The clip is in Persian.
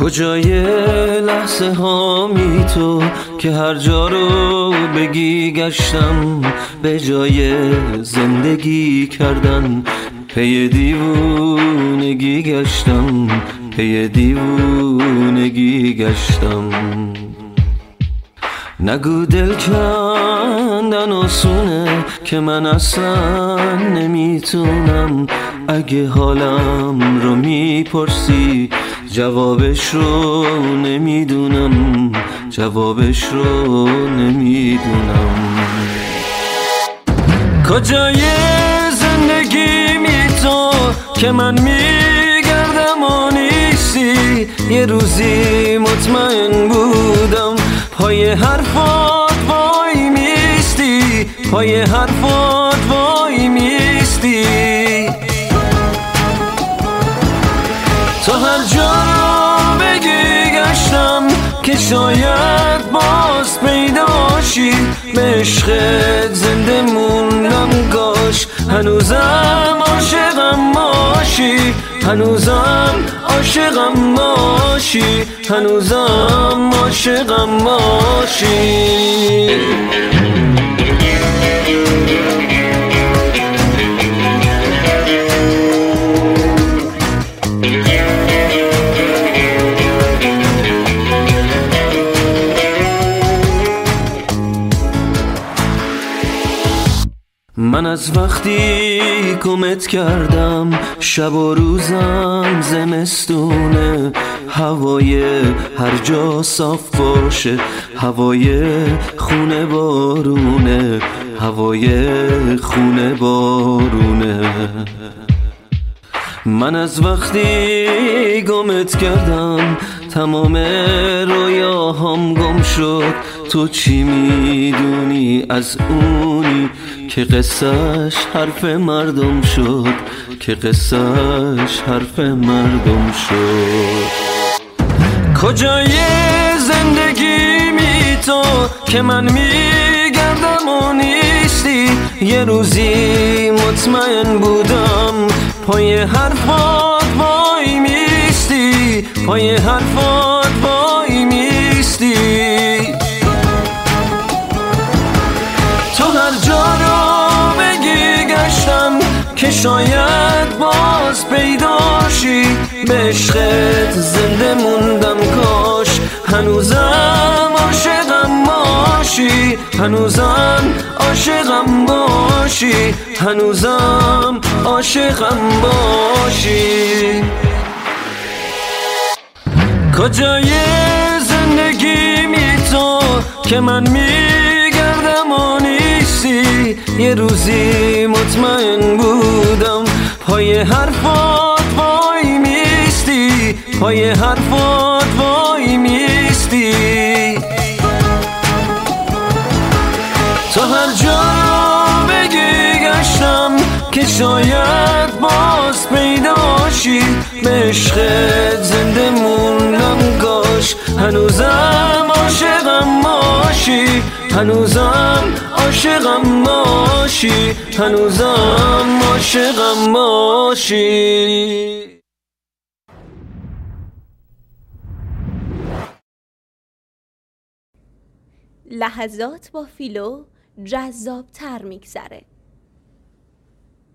کجای لحظه هامی تو که هر جا رو بگی گشتم، به جای زندگی کردن پی دیوونگی گشتم، پی دیوونگی گشتم. نگو دل کندن آسونه که من اصلا نمیتونم. اگه حالم رو میپرسی جوابش رو نمیدونم، جوابش رو نمیدونم. کجای زندگی می تو که من میگردم و نیستی؟ یه روزی مطمئن بودم پای حرفات وای میستی، پای حرفات وای میستی. تا هر جا رو بگی گشتم که شاید باز پیداشی، به عشقت زنده موندم کاش هنوزم عاشقم باشی، هنوزم عاشقم باشی، هنوزم عاشقم باشی. من از وقتی گمت کردم شب و روزم زمستونه، هوای هر جا صاف باشه، هوای خونه بارونه، هوای خونه بارونه. من از وقتی گمت کردم تمام رویاهام گم شد. تو چی میدونی از اونی که قصهش حرف مردم شد، که قصهش حرف مردم شد. کجای زندگی می تو که من میگردم و نیستی؟ یه روزی مطمئن بودم پای حرفات وای میستی، پای حرفات وای میستی. تو هر جا رو بگی گشتم که شاید باز پیداشی، به عشقت زنده موندم کاش هنوزم عاشقم باشی، هنوزم عاشقم باشی، هنوزم عاشقم باشی. کجای زندگی می تو که من میگردم و نیستی؟ یه روزی مطمئن بودم پای حرفات وای میستی، پای حرفات وای میستی. تا هر جا رو بگی گشتم که شاید باز پیداشی، به عشقت زنده موندم کاش هنوزم عاشقم باشی، هنوزم عاشقم باشی، هنوزم عاشقم باشی. لحظات با فیلو جذاب‌تر میگذره.